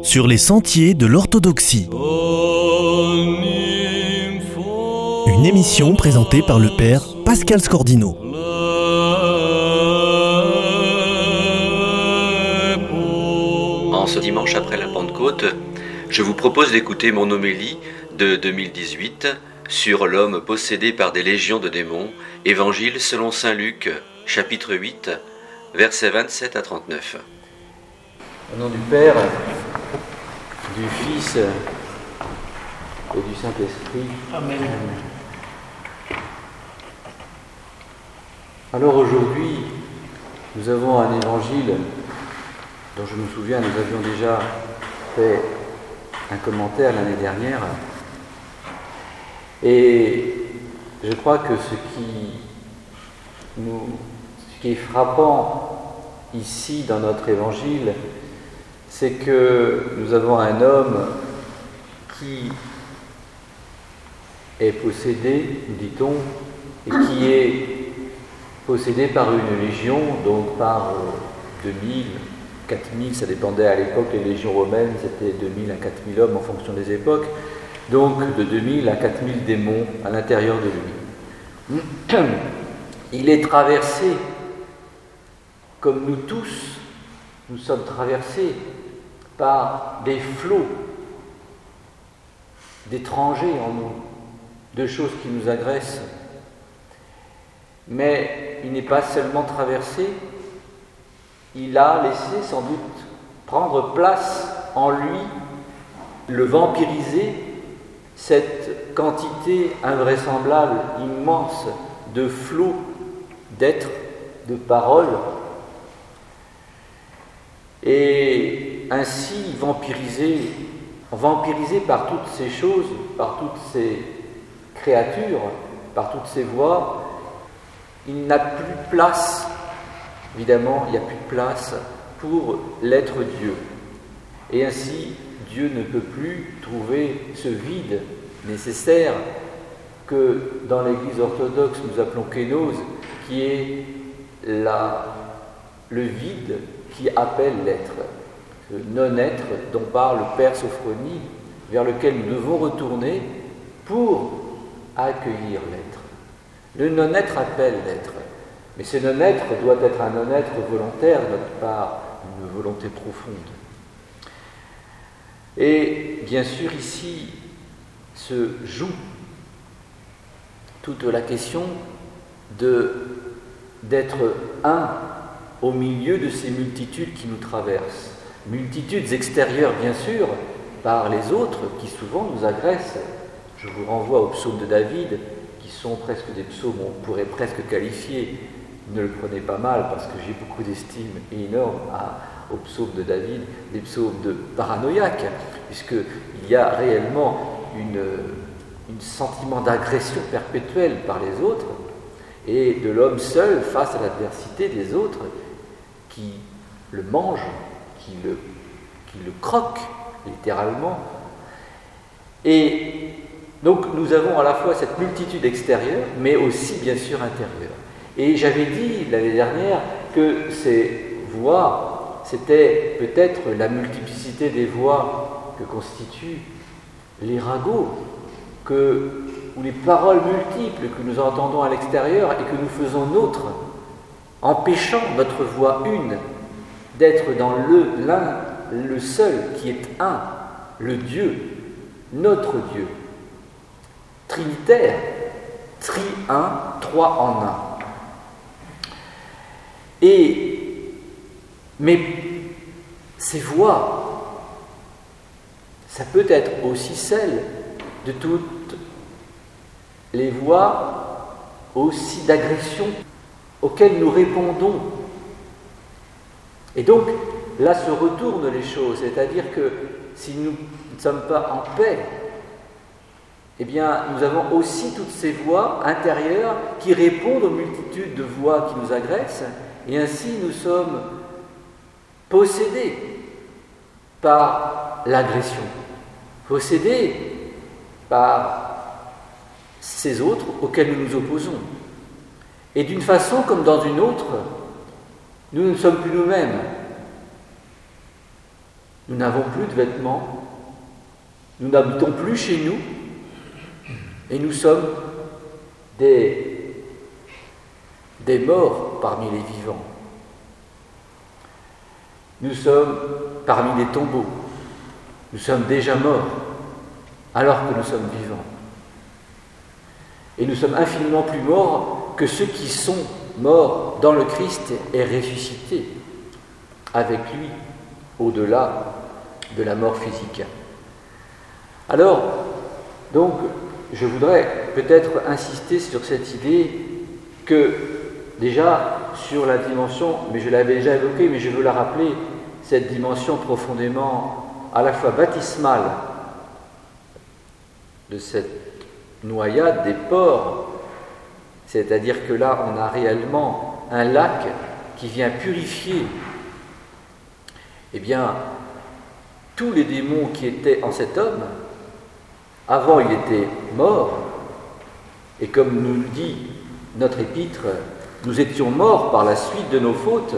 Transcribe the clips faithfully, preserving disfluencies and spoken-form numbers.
sur les sentiers de l'orthodoxie. Une émission présentée par le père Pascal Scordino. En ce dimanche après la Pentecôte, je vous propose d'écouter mon homélie de deux mille dix-huit sur l'homme possédé par des légions de démons, évangile selon saint Luc, chapitre huit, versets vingt-sept à trente-neuf. Au nom du Père, du Fils et du Saint-Esprit. Amen. Alors aujourd'hui, nous avons un évangile dont je me souviens, nous avions déjà fait un commentaire l'année dernière. Et je crois que ce qui, nous, ce qui est frappant ici dans notre évangile, c'est que nous avons un homme qui est possédé, nous dit-on, et qui est possédé par une légion, donc par deux mille, quatre mille, ça dépendait à l'époque, les légions romaines, c'était deux mille à quatre mille hommes en fonction des époques, donc de deux mille à quatre mille démons à l'intérieur de lui. Il est traversé, comme nous tous, nous sommes traversés par des flots d'étrangers en nous, de choses qui nous agressent. Mais il n'est pas seulement traversé, il a laissé sans doute prendre place en lui, le vampiriser, cette quantité invraisemblable, immense de flots d'êtres, de paroles, et ainsi vampirisé, vampirisé par toutes ces choses, par toutes ces créatures, par toutes ces voix, il n'a plus de place, évidemment, il n'y a plus de place pour l'être Dieu. Et ainsi, Dieu ne peut plus trouver ce vide nécessaire que dans l'Église orthodoxe nous appelons kénose, qui est la, le vide qui appelle l'être, ce non-être dont parle le Père Sophronie, vers lequel nous devons retourner pour accueillir l'être. Le non-être appelle l'être, mais ce non-être doit être un non-être volontaire de notre part, une volonté profonde. Et bien sûr ici se joue toute la question de, d'être un au milieu de ces multitudes qui nous traversent. Multitudes extérieures bien sûr, par les autres qui souvent nous agressent. Je vous renvoie au psaume de David, qui sont presque des psaumes, on pourrait presque qualifier, ne le prenez pas mal parce que j'ai beaucoup d'estime énorme à, au psaume de David, des psaumes de paranoïaque, puisqu'il y a réellement une, une sentiment d'agression perpétuelle par les autres et de l'homme seul face à l'adversité des autres qui le mangent, qui le, qui le croquent littéralement. Et donc nous avons à la fois cette multitude extérieure, mais aussi bien sûr intérieure. Et j'avais dit l'année dernière que ces voix, c'était peut-être la multiplicité des voix que constituent les ragots, que, ou les paroles multiples que nous entendons à l'extérieur et que nous faisons nôtres, empêchant notre voix une d'être dans le l'un, le seul qui est un, le Dieu, notre Dieu. Trinitaire, tri-un, trois en un. Et, mais ces voix, ça peut être aussi celle de toutes les voix aussi d'agression auxquelles nous répondons. Et donc, là se retournent les choses, c'est-à-dire que si nous ne sommes pas en paix, eh bien, nous avons aussi toutes ces voix intérieures qui répondent aux multitudes de voix qui nous agressent, et ainsi nous sommes possédés par l'agression, possédés par ces autres auxquels nous nous opposons. Et d'une façon comme dans une autre, nous ne sommes plus nous-mêmes. Nous n'avons plus de vêtements, nous n'habitons plus chez nous, et nous sommes des, des morts parmi les vivants. Nous sommes parmi les tombeaux, nous sommes déjà morts, alors que nous sommes vivants. Et nous sommes infiniment plus morts que ceux qui sont morts dans le Christ et ressuscités avec lui au-delà de la mort physique. Alors, donc, je voudrais peut-être insister sur cette idée que, déjà, sur la dimension, mais je l'avais déjà évoquée, mais je veux la rappeler, cette dimension profondément à la fois baptismale de cette noyade des porcs, c'est-à-dire que là, on a réellement un lac qui vient purifier eh bien, tous les démons qui étaient en cet homme. Avant, il était mort, et comme nous le dit notre épître, nous étions morts par la suite de nos fautes,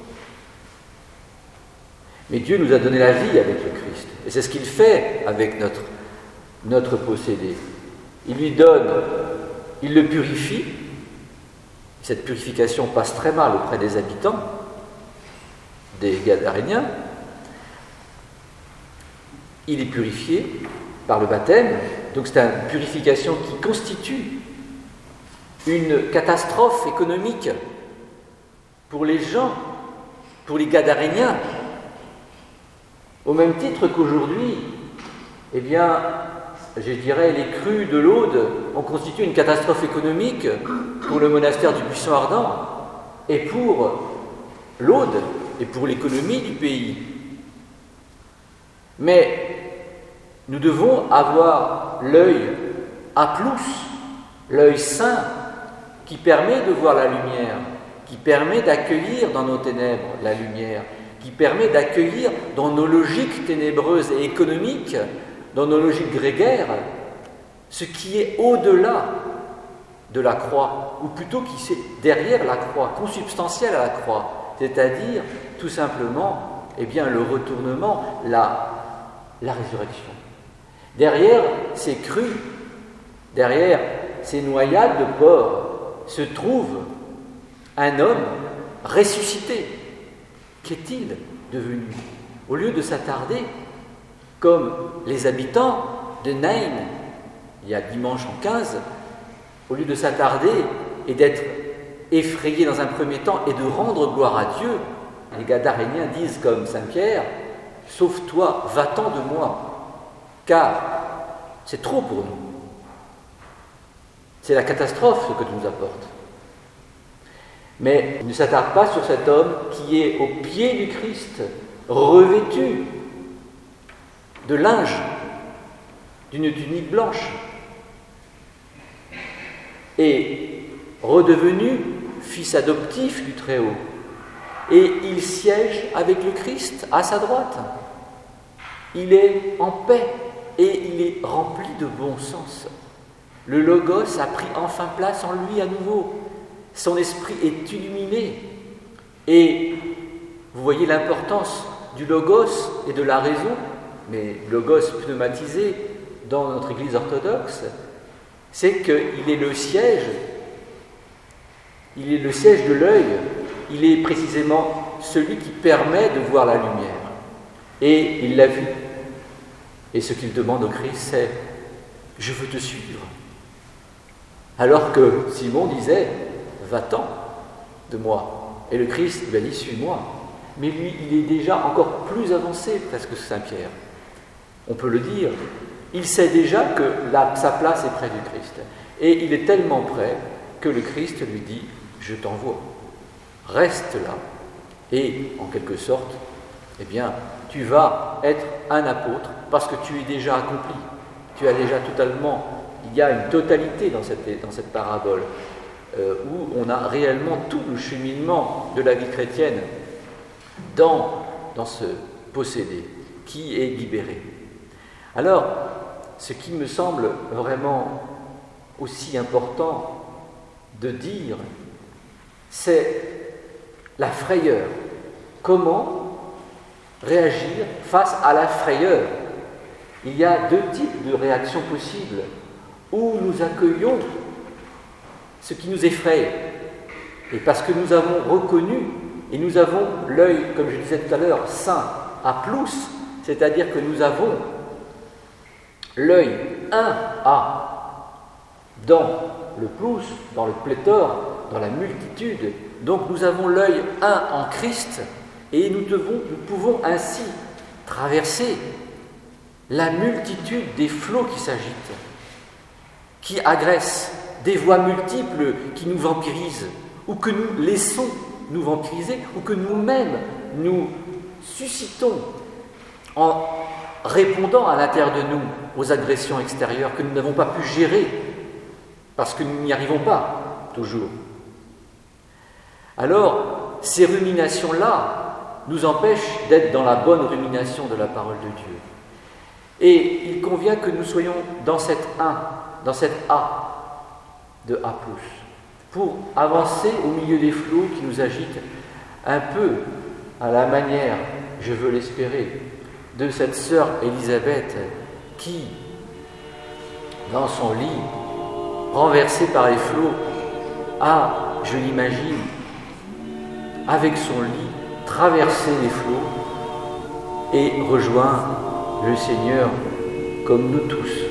mais Dieu nous a donné la vie avec le Christ, et c'est ce qu'il fait avec notre, notre possédé. Il lui donne, il le purifie, cette purification passe très mal auprès des habitants, des Gadaréniens. Il est purifié par le baptême, donc c'est une purification qui constitue une catastrophe économique pour les gens, pour les Gadaréniens, au même titre qu'aujourd'hui, eh bien, je dirais, les crues de l'Aude ont constitué une catastrophe économique pour le monastère du Buisson Ardent et pour l'Aude et pour l'économie du pays. Mais nous devons avoir l'œil à plus, l'œil saint, qui permet de voir la lumière, qui permet d'accueillir dans nos ténèbres la lumière, qui permet d'accueillir dans nos logiques ténébreuses et économiques, dans nos logiques grégaires, ce qui est au-delà de la croix, ou plutôt qui est derrière la croix, consubstantiel à la croix, c'est-à-dire tout simplement eh bien, le retournement, la, la résurrection. Derrière ces crues, derrière ces noyades de porcs, se trouve un homme ressuscité. Qu'est-il devenu? Au lieu de s'attarder, comme les habitants de Naïn, il y a dimanche en quinze, au lieu de s'attarder et d'être effrayés dans un premier temps et de rendre gloire à Dieu, les Gadaréniens disent comme saint Pierre, « Sauve-toi, va-t'en de moi, car c'est trop pour nous. C'est la catastrophe ce que tu nous apportes. » Mais il ne s'attarde pas sur cet homme qui est au pied du Christ, revêtu de linge, d'une tunique blanche, et redevenu fils adoptif du Très-Haut. Et il siège avec le Christ à sa droite. Il est en paix et il est rempli de bon sens. Le Logos a pris enfin place en lui à nouveau. Son esprit est illuminé. Et vous voyez l'importance du Logos et de la raison, mais Logos pneumatisé dans notre Église orthodoxe, c'est qu'il est le siège, il est le siège de l'œil, il est précisément celui qui permet de voir la lumière. Et il l'a vu. Et ce qu'il demande au Christ, c'est « Je veux te suivre ». Alors que Simon disait « Va-t'en de moi ». Et le Christ lui a dit « Suis-moi ». Mais lui, il est déjà encore plus avancé presque que Saint Pierre. On peut le dire. Il sait déjà que la, sa place est près du Christ. Et il est tellement près que le Christ lui dit « Je t'envoie. Reste là. » Et en quelque sorte, eh bien, tu vas être un apôtre parce que tu es déjà accompli. Tu as déjà totalement, il y a une totalité dans cette, dans cette parabole euh, où on a réellement tout le cheminement de la vie chrétienne dans, dans ce possédé qui est libéré. Alors, ce qui me semble vraiment aussi important de dire, c'est la frayeur. Comment réagir face à la frayeur. Il y a deux types de réactions possibles, où nous accueillons ce qui nous effraie, et parce que nous avons reconnu, et nous avons l'œil, comme je disais tout à l'heure, saint, à plus, c'est-à-dire que nous avons l'œil un à dans le plus, dans le pléthore, dans la multitude. Donc nous avons l'œil un en Christ, et nous, devons, nous pouvons ainsi traverser la multitude des flots qui s'agitent, qui agressent, des voies multiples qui nous vampirisent, ou que nous laissons nous vampiriser, ou que nous-mêmes nous suscitons en répondant à l'intérieur de nous aux agressions extérieures que nous n'avons pas pu gérer, parce que nous n'y arrivons pas toujours. Alors, ces ruminations-là nous empêchent d'être dans la bonne rumination de la parole de Dieu. Et il convient que nous soyons dans cette un, dans cette A de A plus, pour avancer au milieu des flots qui nous agitent, un peu à la manière, je veux l'espérer, de cette sœur Élisabeth qui, dans son lit, renversée par les flots, a, je l'imagine, avec son lit, traversé les flots et rejoint le Seigneur comme nous tous.